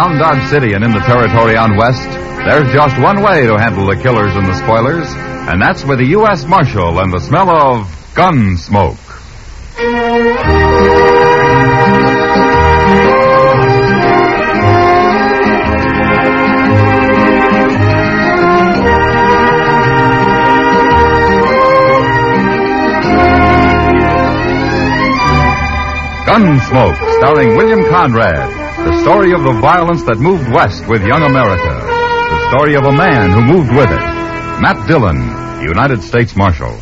Around Dodge City and in the territory on West, there's just one way to handle the killers and the spoilers, and that's with the U.S. Marshal and the smell of gun smoke. Gunsmoke, starring William Conrad. The story of the violence that moved west with young America. The story of a man who moved with it. Matt Dillon, United States Marshal.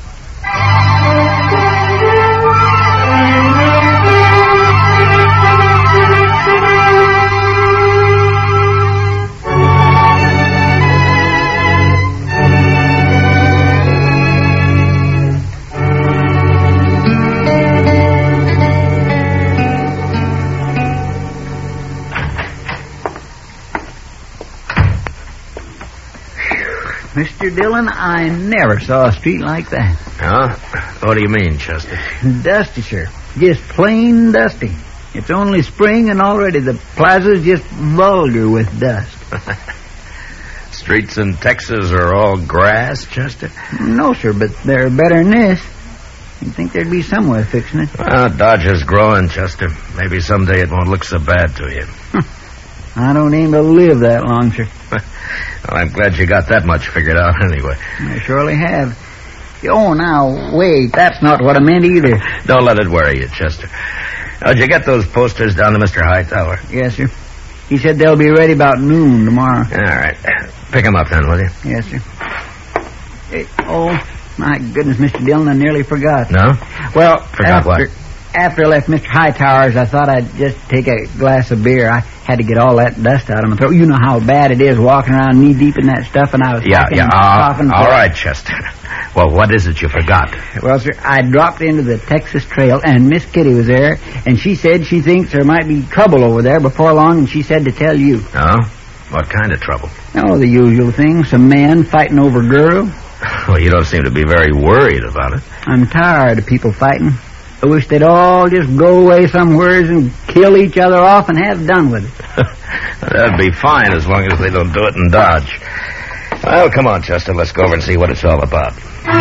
Mr. Dillon, I never saw a street like that. Huh? What do you mean, Chester? Dusty, sir. Just plain dusty. It's only spring and already the plaza's just vulgar with dust. Streets in Texas are all grass, Chester? No, sir, but they're better than this. You'd think there'd be some way of fixing it. Well, Dodge is growing, Chester. Maybe someday it won't look so bad to you. I don't aim to live that long, sir. Well, I'm glad you got that much figured out anyway. I surely have. Oh, now, wait. That's not what I meant either. Don't let it worry you, Chester. Did you get those posters down to Mr. Hightower? Yes, sir. He said they'll be ready about noon tomorrow. All right. Pick them up then, will you? Yes, sir. Hey, oh, my goodness, Mr. Dillon, I nearly forgot. No? Well, Forgot what? After I left Mr. Hightower's, I thought I'd just take a glass of beer. I had to get all that dust out of my throat. You know how bad it is walking around knee-deep in that stuff, and I was coughing. All right, Chester. Well, what is it you forgot? Well, sir, I dropped into the Texas Trail, and Miss Kitty was there, and she said she thinks there might be trouble over there before long, and she said to tell you. Oh? What kind of trouble? Oh, the usual thing. Some man fighting over a girl. Well, you don't seem to be very worried about it. I'm tired of people fighting. I wish they'd all just go away somewheres and kill each other off and have done with it. That'd be fine as long as they don't do it in Dodge. Well, come on, Chester. Let's go over and see what it's all about.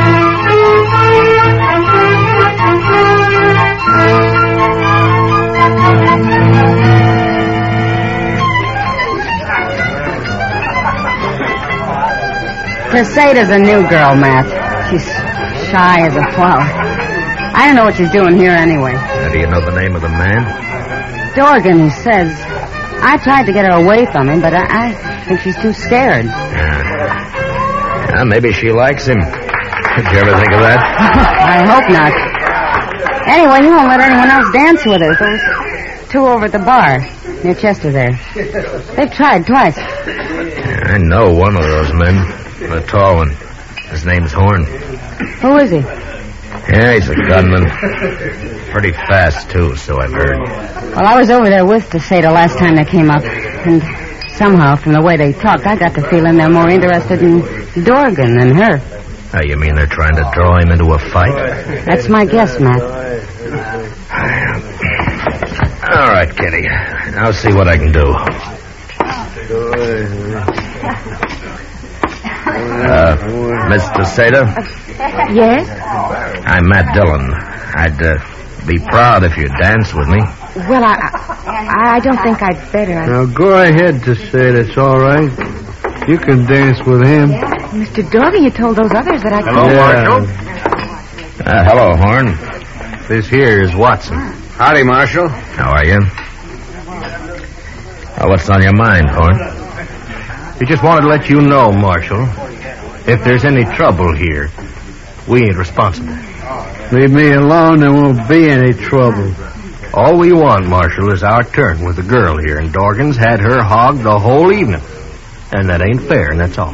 Casada's a new girl, Matt. She's shy as a flower. I don't know what she's doing here anyway. Do you know the name of the man? Dorgan, he says. I tried to get her away from him, but I think she's too scared. Yeah, maybe she likes him. Did you ever think of that? I hope not. Anyway, he won't let anyone else dance with her. Those two over at the bar near Chester there. They've tried twice. Yeah, I know one of those men. The tall one. His name's Horn. Who is he? Yeah, he's a gunman. Pretty fast, too, so I've heard. Well, I was over there with Casada last time they came up. And somehow, from the way they talked, I got the feeling they're more interested in Dorgan than her. Oh, you mean they're trying to draw him into a fight? That's my guess, Matt. All right, Kitty. I'll see what I can do. Miss Casada? Yes? I'm Matt Dillon. I'd be proud if you'd dance with me. Well, I don't think I'd better. Now, go ahead to say that's all right. You can dance with him. Mr. Dorgan, you told those others that I could. Hello, Marshal. Hello, Horn. This here is Watson. Howdy, Marshal. How are you? What's on your mind, Horn? We just wanted to let you know, Marshal, if there's any trouble here, we ain't responsible. Leave me alone, there won't be any trouble. All we want, Marshal, is our turn with the girl here, and Dorgan's had her hogged the whole evening. And that ain't fair, and that's all.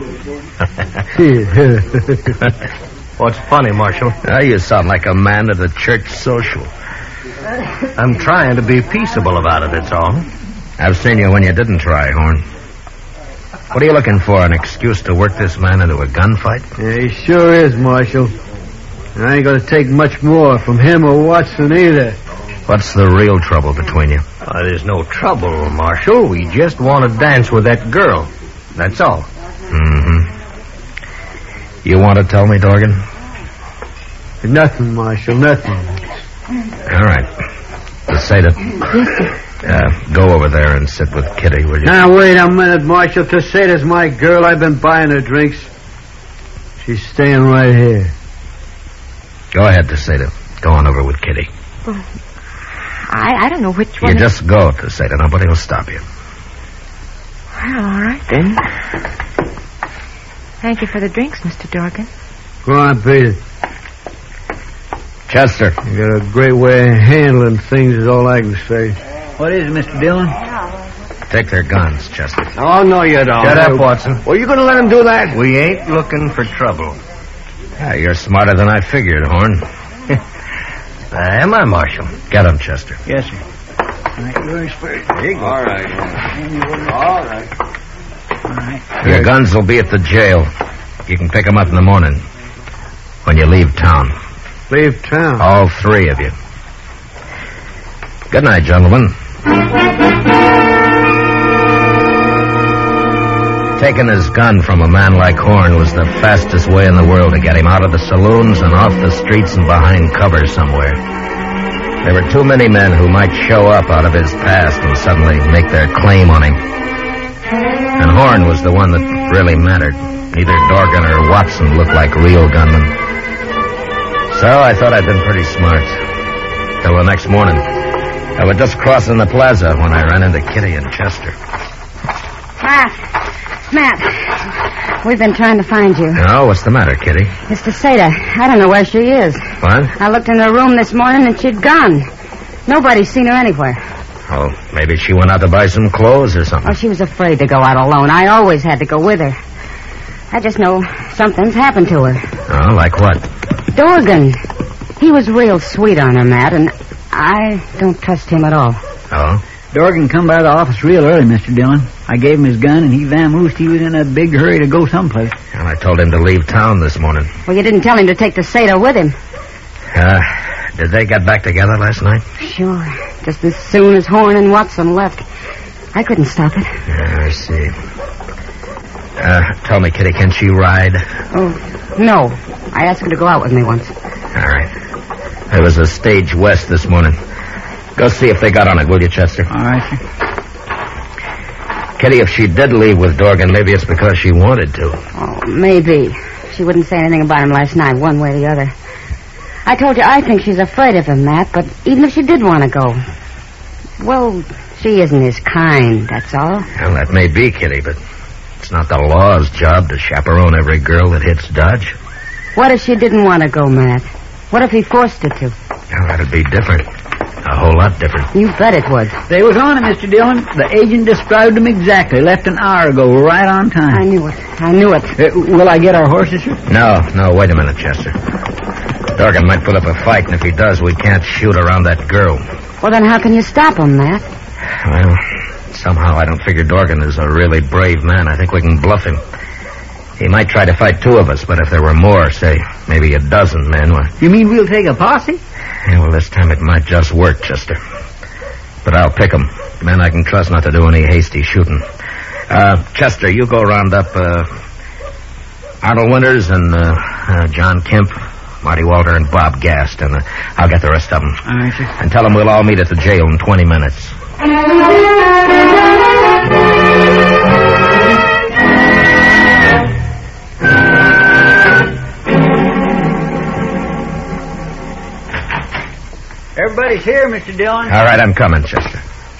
What's funny, Marshal? You sound like a man at a church social. I'm trying to be peaceable about it, that's all. I've seen you when you didn't try, Horn. What are you looking for, an excuse to work this man into a gunfight? Yeah, he sure is, Marshal. I ain't going to take much more from him or Watson either. What's the real trouble between you? There's no trouble, Marshal. We just want to dance with that girl. That's all. Mm-hmm. You want to tell me, Dorgan? Nothing, Marshal, nothing. All right. Teseda, go over there and sit with Kitty, will you? Now, wait a minute, Marshal. Teseda's my girl. I've been buying her drinks. She's staying right here. Go ahead, Teseda. Go on over with Kitty. I don't know which one. You just go, Teseda. Nobody will stop you. Well, all right, then. Thank you for the drinks, Mr. Dorgan. Go on, Peter. Chester. You got a great way of handling things is all I can say. What is it, Mr. Dillon? Take their guns, Chester. Oh, no, you don't. Shut up, Watson. Well, you going to let him do that? We ain't looking for trouble. Yeah, you're smarter than I figured, Horn. Am I, Marshal? Get him, Chester. Yes, sir. All right, yours first. There you go. All right. All right. All right. Your guns will be at the jail. You can pick them up in the morning when you leave town. Leave town? All three of you. Good night, gentlemen. Taking his gun from a man like Horn was the fastest way in the world to get him out of the saloons and off the streets and behind cover somewhere. There were too many men who might show up out of his past and suddenly make their claim on him. And Horn was the one that really mattered. Neither Dorgan or Watson looked like real gunmen. So I thought I'd been pretty smart. Till the next morning. I was just crossing the plaza when I ran into Kitty and Chester. Matt, we've been trying to find you. Oh, what's the matter, Kitty? It's Teseda. I don't know where she is. What? I looked in her room this morning and she'd gone. Nobody's seen her anywhere. Oh, maybe she went out to buy some clothes or something. Oh, she was afraid to go out alone. I always had to go with her. I just know something's happened to her. Oh, like what? Dorgan. He was real sweet on her, Matt, and I don't trust him at all. Oh? Dorgan come by the office real early, Mr. Dillon. I gave him his gun, and he vamoosed. He was in a big hurry to go someplace. And I told him to leave town this morning. Well, you didn't tell him to take Teseda with him. Did they get back together last night? Sure. Just as soon as Horn and Watson left. I couldn't stop it. I see. Tell me, Kitty, can she ride? Oh, no. I asked her to go out with me once. All right. There was a stage west this morning. Go see if they got on it, will you, Chester? All right, sir. Kitty, if she did leave with Dorgan, maybe it's because she wanted to. Oh, maybe. She wouldn't say anything about him last night, one way or the other. I told you I think she's afraid of him, Matt, but even if she did want to go, well, she isn't his kind, that's all. Well, that may be, Kitty, but it's not the law's job to chaperone every girl that hits Dodge. What if she didn't want to go, Matt? What if he forced her to? Well, that'd be different. A whole lot different. You bet it would. They was on it, Mr. Dillon. The agent described them exactly. Left an hour ago, right on time. I knew it. Will I get our horses, sir? No, wait a minute, Chester. Dorgan might put up a fight, and if he does, we can't shoot around that girl. Well, then how can you stop him, Matt? Well, somehow I don't figure Dorgan is a really brave man. I think we can bluff him. He might try to fight two of us, but if there were more, say, maybe a dozen men... Well, you mean we'll take a posse? Yeah, well, this time it might just work, Chester. But I'll pick 'em. Men I can trust not to do any hasty shooting. Chester, you go round up Arnold Winters and John Kemp, Marty Walter, and Bob Gast, and I'll get the rest of them. All right, sir. And tell them we'll all meet at the jail in 20 minutes. Everybody's here, Mr. Dillon. All right, I'm coming, Chester.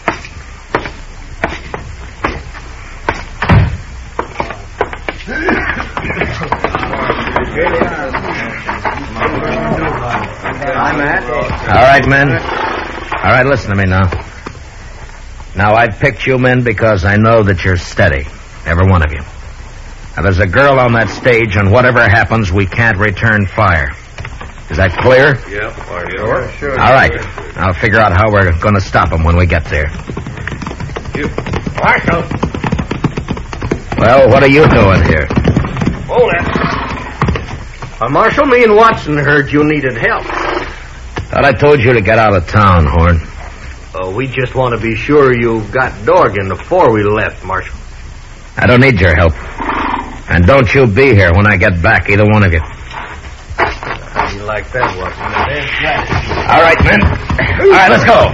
All right, men. All right, listen to me now. Now, I've picked you men because I know that you're steady, every one of you. Now, there's a girl on that stage, and whatever happens, we can't return fire. Is that clear? Yep. Sure. All right. I'll figure out how we're going to stop them when we get there. Marshal. Well, what are you doing here? Hold it. Marshal, me and Watson heard you needed help. Thought I told you to get out of town, Horn. We just want to be sure you got Dorgan before we left, Marshal. I don't need your help. And don't you be here when I get back, either one of you. You like that, Watson? All right, men. All right, let's go.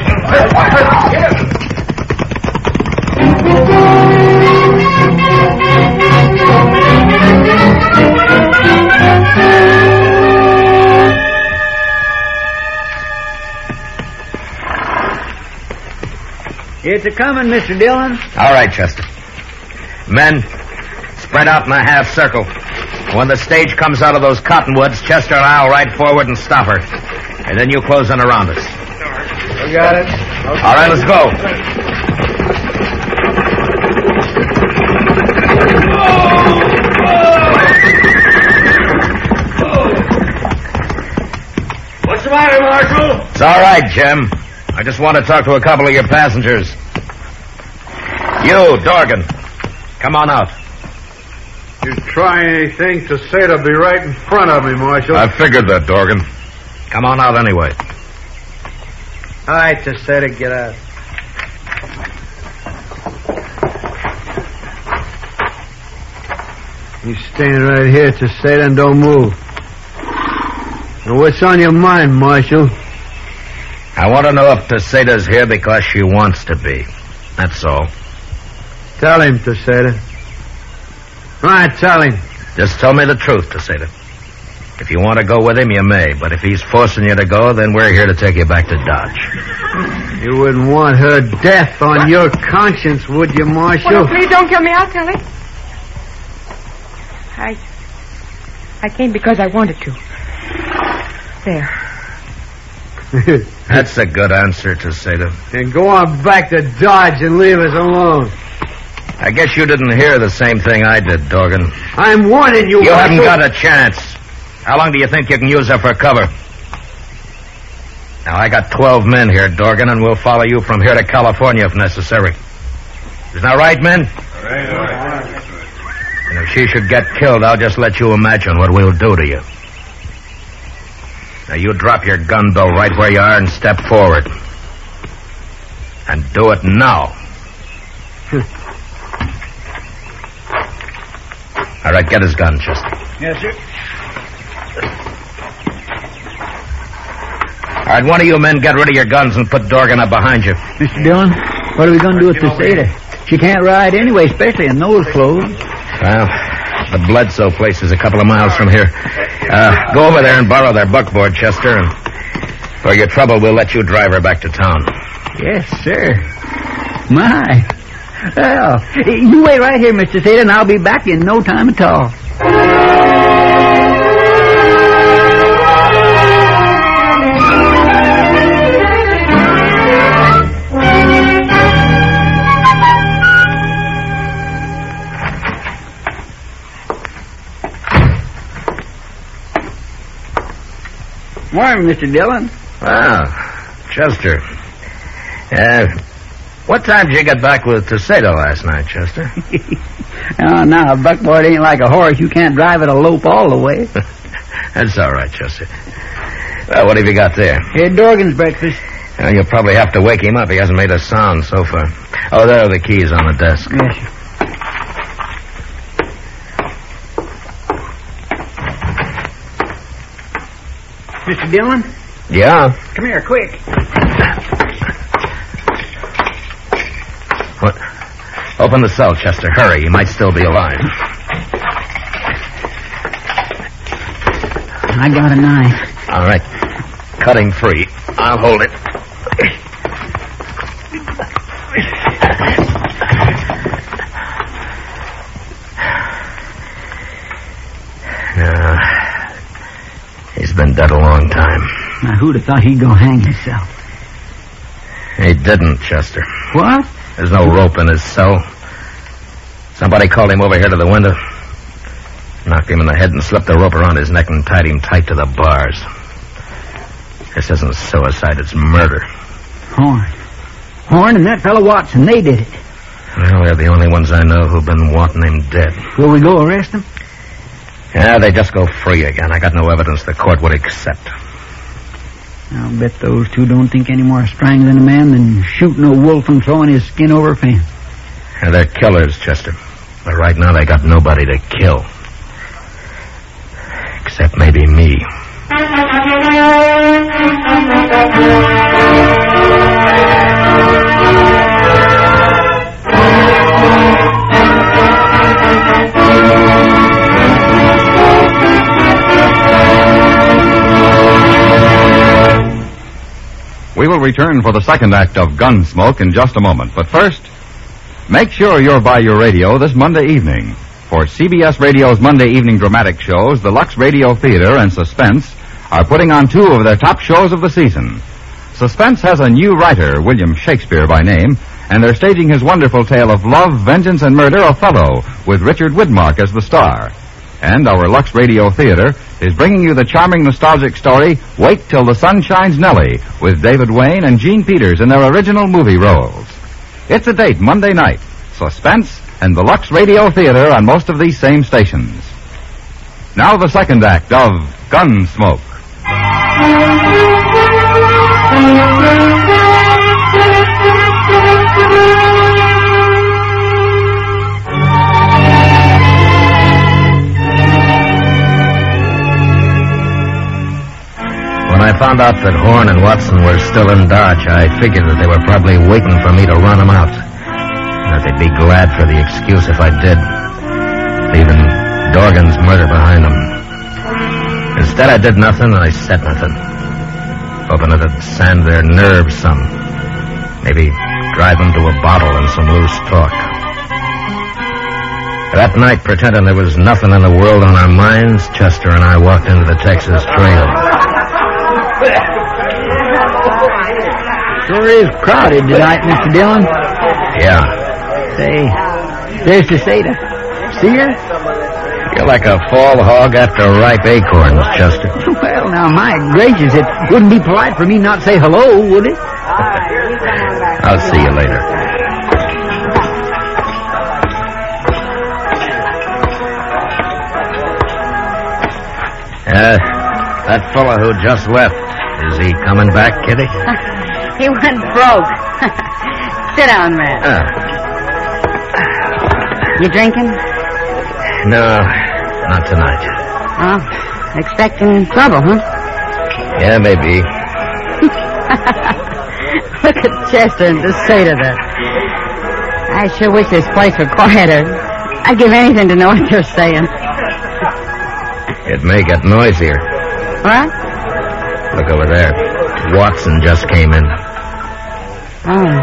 It's a-coming, Mr. Dillon. All right, Chester. Men, spread out in a half circle. When the stage comes out of those cottonwoods, Chester and I'll ride forward and stop her. And then you close in around us. We got it. Okay. All right, let's go. What's the matter, Marshal? It's all right, Jim. I just want to talk to a couple of your passengers. You, Dorgan, come on out. You try anything to say to be right in front of me, Marshal. I figured that, Dorgan. Come on out anyway. All right, Tesseta, get out. You stand right here, Tesseta, and don't move. Now, what's on your mind, Marshal? I want to know if Tesseta's here because she wants to be. That's all. Tell him, Tesseta. All right, tell him. Just tell me the truth, Tesseta. If you want to go with him, you may. But if he's forcing you to go, then we're here to take you back to Dodge. You wouldn't want her death on your conscience, would you, Marshal? Well, please don't kill me. I'll tell it. I came because I wanted to. There. That's a good answer, Tesseta. And go on back to Dodge and leave us alone. I guess you didn't hear the same thing I did, Dorgan. I'm warning you, You haven't Marshal. got a chance. How long do you think you can use her for cover? Now, I got 12 men here, Dorgan, and we'll follow you from here to California if necessary. Isn't that right, men? All right. And if she should get killed, I'll just let you imagine what we'll do to you. Now, you drop your gun, Bill, right where you are and step forward. And do it now. All right, get his gun, Chester. Yes, sir. All right, one of you men get rid of your guns and put Dorgan up behind you. Mr. Dillon, what are we going to do with Tesseta? She can't ride anyway, especially in those clothes. Well, the Bledsoe place is a couple of miles from here. Go over there and borrow their buckboard, Chester, and for your trouble, we'll let you drive her back to town. Yes, sir. My. Well, you wait right here, Mr. Tesseta, and I'll be back in no time at all. Morning, Mr. Dillon. Ah, Chester. What time did you get back with Tesseta last night, Chester? Oh, now, a buckboard ain't like a horse. You can't drive it a lope all the way. That's all right, Chester. Well, what have you got there? Here, Dorgan's breakfast. Well, you'll probably have to wake him up. He hasn't made a sound so far. Oh, there are the keys on the desk. Yes, sir. Mr. Dillon? Yeah? Come here, quick. What? Open the cell, Chester. Hurry. He might still be alive. I got a knife. All right. Cut him free. I'll hold it. He's been dead a long time. Now, who'd have thought he'd go hang himself? He didn't, Chester. What? There's no rope in his cell. Somebody called him over here to the window, knocked him in the head and slipped the rope around his neck and tied him tight to the bars. This isn't suicide, it's murder. Horn and that fellow Watson, they did it. Well, they're the only ones I know who've been wanting him dead. Will we go arrest them? Yeah, they just go free again. I got no evidence the court would accept. I'll bet those two don't think any more of strangling a man than shooting a wolf and throwing his skin over a fence. Yeah, they're killers, Chester. But right now they got nobody to kill. Except maybe me. We will return for the second act of Gunsmoke in just a moment. But first, make sure you're by your radio this Monday evening. For CBS Radio's Monday evening dramatic shows, the Lux Radio Theater and Suspense are putting on two of their top shows of the season. Suspense has a new writer, William Shakespeare by name, and they're staging his wonderful tale of love, vengeance, and murder, Othello, with Richard Widmark as the star. And our Lux Radio Theater is bringing you the charming nostalgic story, Wait Till the Sun Shines Nellie, with David Wayne and Gene Peters in their original movie roles. It's a date Monday night. Suspense and the Lux Radio Theater on most of these same stations. Now the second act of Gunsmoke. When I found out that Horn and Watson were still in Dodge, I figured that they were probably waiting for me to run them out. And that they'd be glad for the excuse if I did, leaving Dorgan's murder behind them. Instead, I did nothing and I said nothing, hoping that it'd sand their nerves some. Maybe drive them to a bottle and some loose talk. That night, pretending there was nothing in the world on our minds, Chester and I walked into the Texas Trail. Sure is crowded tonight, Mr. Dillon. Yeah. Say, there's the Seda. See her? You're like a fall hog after ripe acorns, Chester. Well, now, my gracious, it wouldn't be polite for me not to say hello, would it? I'll see you later. That fella who just left, is he coming back, Kitty? He went broke. Sit down, man. You drinking? No, not tonight. Oh, expecting trouble, huh? Yeah, maybe. Look at Chester and just say to that. I sure wish this place were quieter. I'd give anything to know what you're saying. It may get noisier. What? Look over there. Watson just came in. Oh.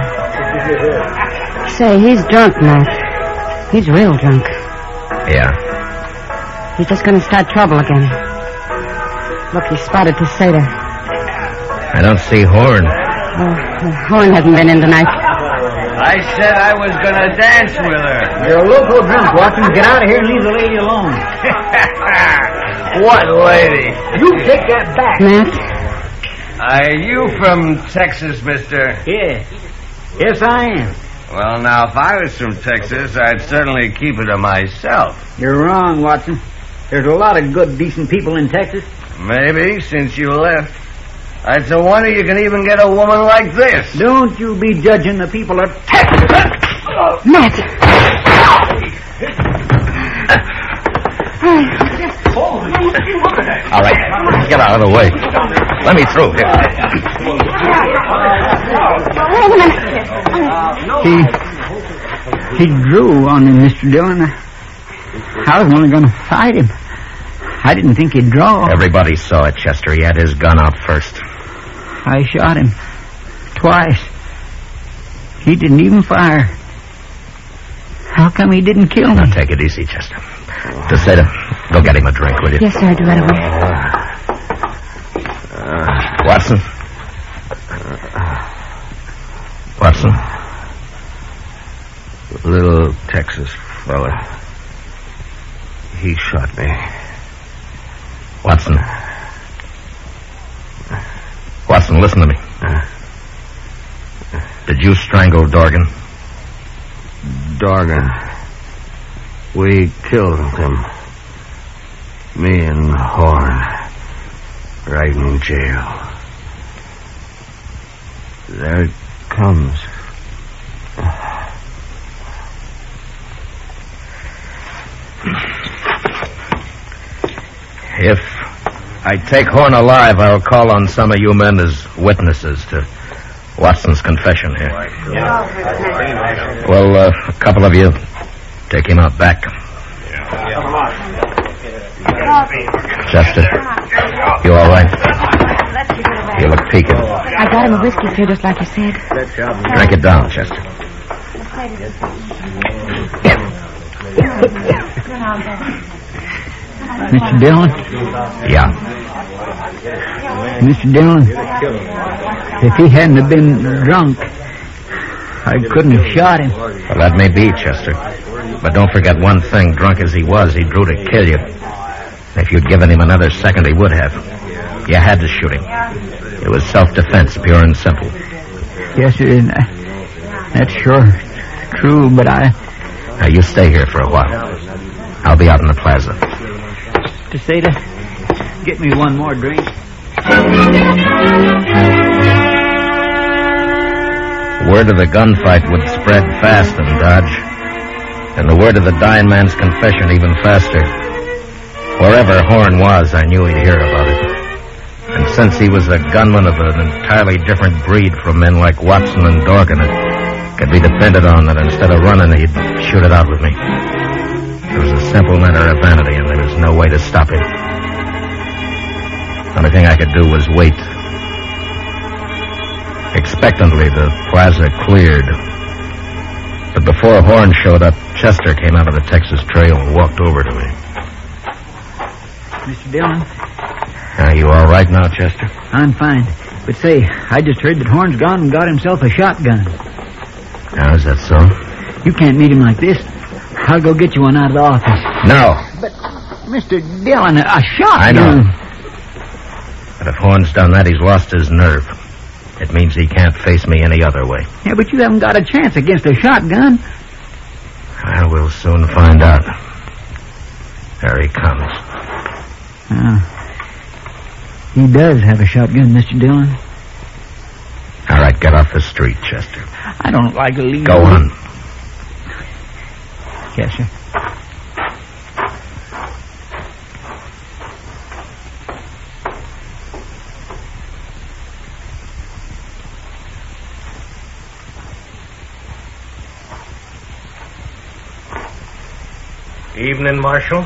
Say, he's drunk, Matt. He's real drunk. Yeah. He's just going to start trouble again. Look, he spotted Teseda. I don't see Horn. Oh, Horn hasn't been in tonight. I said I was going to dance with her. You're a local drunk, Watson. Get out of here and leave the lady alone. What lady? You take that back. Matt? Are you from Texas, mister? Yeah. Yes, I am. Well, now, if I was from Texas, I'd certainly keep it to myself. You're wrong, Watson. There's a lot of good, decent people in Texas. Maybe, since you left. It's a wonder you can even get a woman like this. Don't you be judging the people of Texas. Matt! All right, get out of the way. Let me through here. He drew on him, Mr. Dillon. I was only going to fight him. I didn't think he'd draw. Everybody saw it, Chester. He had his gun out first. I shot him. Twice. He didn't even fire. How come he didn't kill me? Now, take it easy, Chester. Teseda, go get him a drink, will you? Yes, sir, I'll do right away. Watson? Watson? Little Texas fella. He shot me. Watson. Watson, listen to me. Did you strangle Dorgan? Dorgan. We killed him. Me and Horn. Right in jail. There it comes. If I take Horn alive, I'll call on some of you men as witnesses to Watson's confession here. Well, a couple of you take him out back. Chester, you all right? You look peaked. I got him a whiskey, sir, just like you said. Drink it down, Chester. Mr. Dillon? Yeah. Mr. Dillon, if he hadn't have been drunk, I couldn't have shot him. Well, that may be, Chester. But don't forget one thing. Drunk as he was, he drew to kill you. If you'd given him another second, he would have. You had to shoot him. It was self-defense, pure and simple. Yes, sir. That's sure true, but Now, you stay here for a while. I'll be out in the plaza. Caseta, get me one more drink. Word of the gunfight would spread fast in Dodge, and the word of the dying man's confession even faster. Wherever Horn was, I knew he'd hear about it. And since he was a gunman of an entirely different breed from men like Watson and Dorgan, it could be depended on that instead of running, he'd shoot it out with me. It was a simple matter of vanity, and there was no way to stop him. The only thing I could do was wait. Expectantly, the plaza cleared. But before Horn showed up, Chester came out of the Texas Trail and walked over to me. Mr. Dillon? Are you all right now, Chester? I'm fine. But say, I just heard that Horn's gone and got himself a shotgun. Now, is that so? You can't meet him like this. I'll go get you one out of the office. No. But, Mr. Dillon, a shotgun. I know. But if Horn's done that, he's lost his nerve. It means he can't face me any other way. Yeah, but you haven't got a chance against a shotgun. Well, we'll soon find out. There he comes. He does have a shotgun, Mr. Dillon. All right, get off the street, Chester. I don't like to leave. Go on. Yes, sir. Evening, Marshal.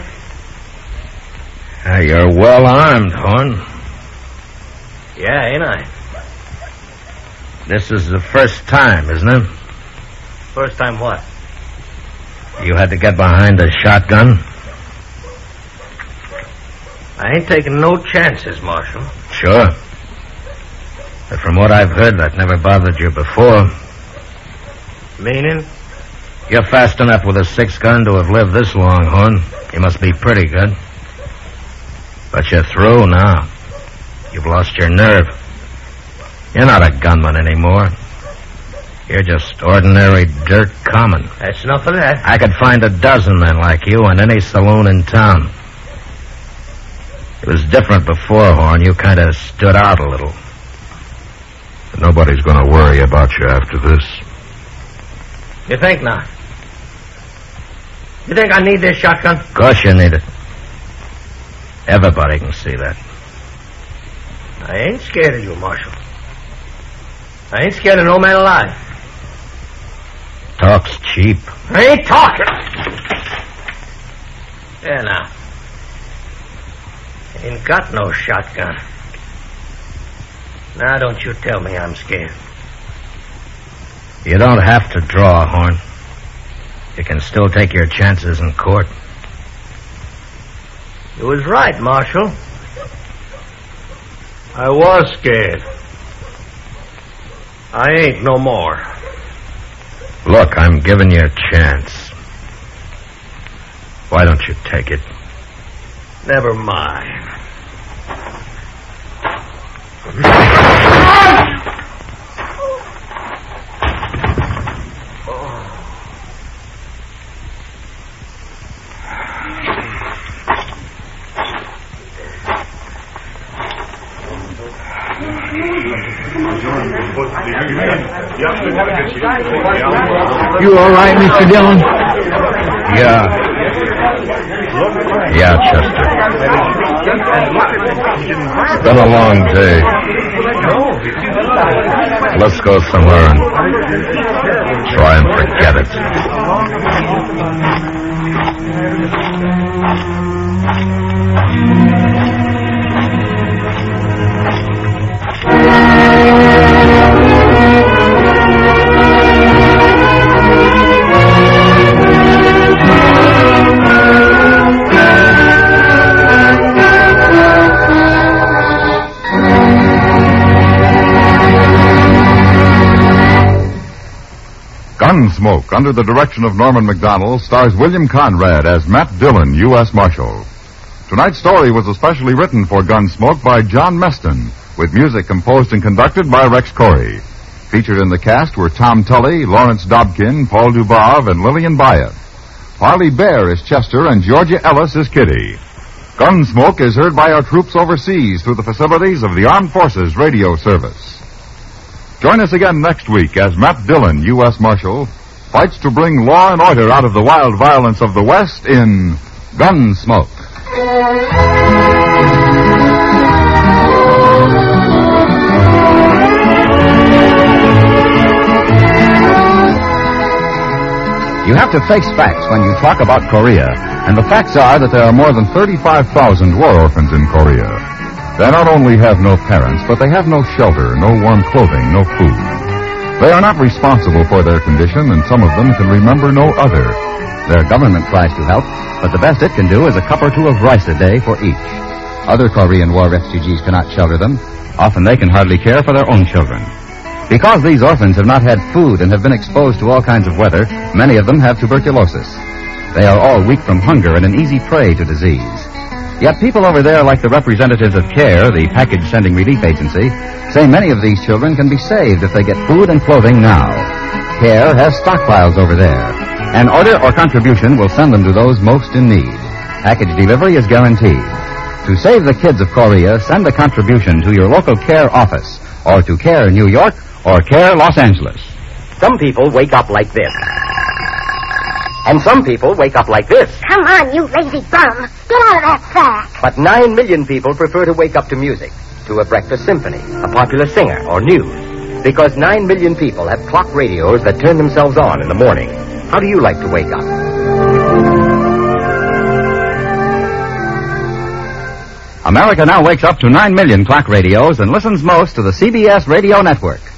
You're well armed, Horn. Yeah, ain't I? This is the first time, isn't it? First time what? You had to get behind a shotgun? I ain't taking no chances, Marshal. Sure. But from what I've heard, that never bothered you before. Meaning? You're fast enough with a 6-gun to have lived this long, Horn. You must be pretty good. But you're through now. You've lost your nerve. You're not a gunman anymore. You're just ordinary dirt common. That's enough of that. I could find a dozen men like you in any saloon in town. It was different before, Horn. You kind of stood out a little. But nobody's going to worry about you after this. You think not? You think I need this shotgun? Of course you need it. Everybody can see that. I ain't scared of you, Marshal. I ain't scared of no man alive. Talk's cheap. I ain't talking. There now. Ain't got no shotgun. Now don't you tell me I'm scared. You don't have to draw, Horn. You can still take your chances in court. You was right, Marshal. I was scared. I ain't no more. Look, I'm giving you a chance. Why don't you take it? Never mind. You all right, Mr. Dillon? Yeah. Yeah, Chester. It's been a long day. Let's go somewhere and try and forget it. Gunsmoke, under the direction of Norman Macdonald, stars William Conrad as Matt Dillon, U.S. Marshal. Tonight's story was especially written for Gunsmoke by John Meston, with music composed and conducted by Rex Corey. Featured in the cast were Tom Tully, Lawrence Dobkin, Paul Dubov, and Lillian Byatt. Harley Bear is Chester, and Georgia Ellis is Kitty. Gunsmoke is heard by our troops overseas through the facilities of the Armed Forces Radio Service. Join us again next week as Matt Dillon, U.S. Marshal, fights to bring law and order out of the wild violence of the West in Gunsmoke. You have to face facts when you talk about Korea, and the facts are that there are more than 35,000 war orphans in Korea. They not only have no parents, but they have no shelter, no warm clothing, no food. They are not responsible for their condition, and some of them can remember no other. Their government tries to help, but the best it can do is a cup or two of rice a day for each. Other Korean War refugees cannot shelter them. Often they can hardly care for their own children. Because these orphans have not had food and have been exposed to all kinds of weather, many of them have tuberculosis. They are all weak from hunger and an easy prey to disease. Yet people over there, like the representatives of CARE, the package sending relief agency, say many of these children can be saved if they get food and clothing now. CARE has stockpiles over there. An order or contribution will send them to those most in need. Package delivery is guaranteed. To save the kids of Korea, send a contribution to your local CARE office, or to CARE New York, or CARE Los Angeles. Some people wake up like this. And some people wake up like this. Come on, you lazy bum. Get out of that sack. But 9 million people prefer to wake up to music, to a breakfast symphony, a popular singer, or news. Because 9 million people have clock radios that turn themselves on in the morning. How do you like to wake up? America now wakes up to 9 million clock radios and listens most to the CBS radio network.